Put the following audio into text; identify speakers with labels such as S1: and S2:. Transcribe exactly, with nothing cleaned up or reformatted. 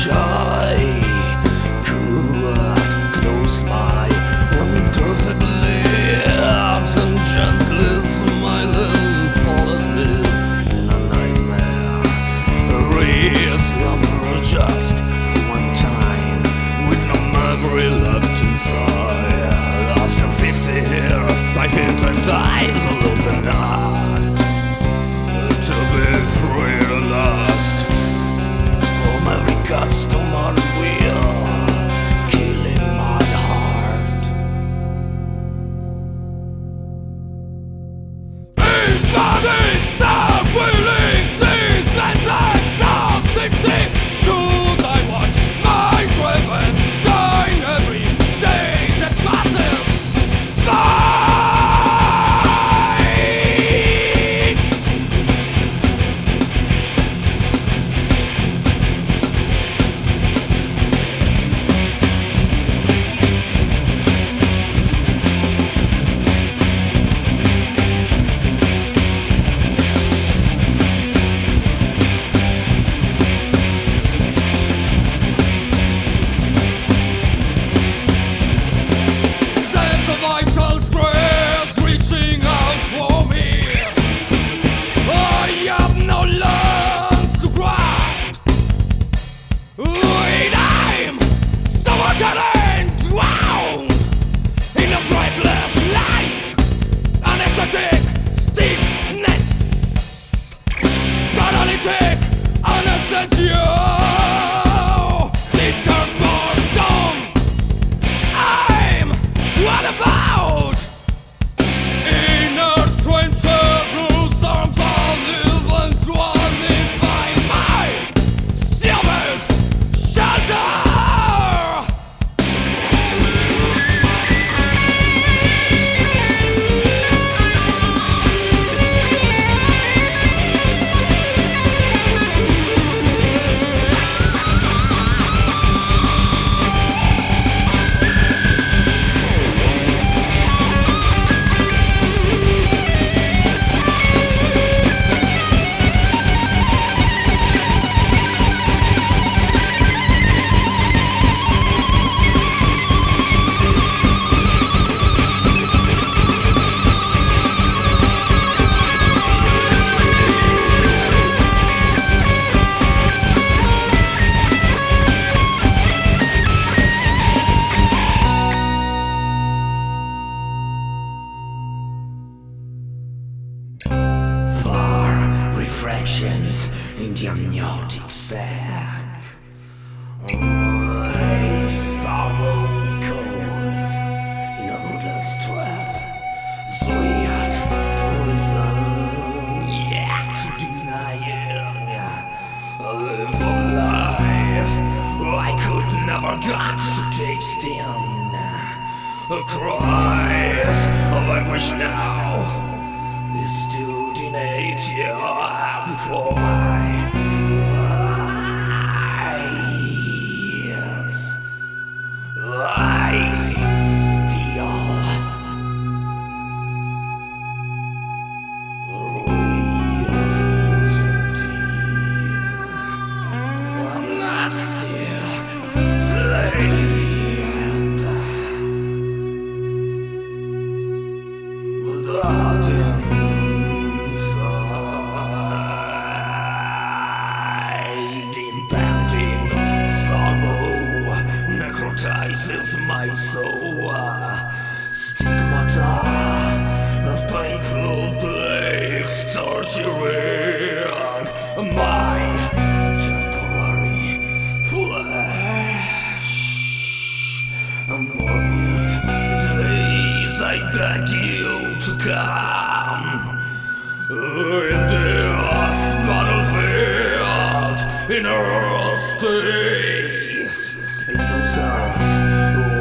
S1: I could close my imperfect lids and gently smiling fall asleep in a nightmare. Real slumber just for one time, with no memory left inside. After fifty years, my hinter dies alone enough to be free at last. From every customary wheel, killing my heart. If body stop willing, think that exhausting shoes I watch my driven dying every day that passes by. Refractions in the amniotic sac. My sorrow cold in a ruthless trap. Sweet poison, yet denying a live of life I could never get to taste in. The cries of anguish now is still denied before my eyes. I steal real using the amnestic slate without him. Necrotizes my soul. Stigmata of painful plagues torturing my temporary flesh. Morbid days, I beg you to come in this battlefield in our stays. Losers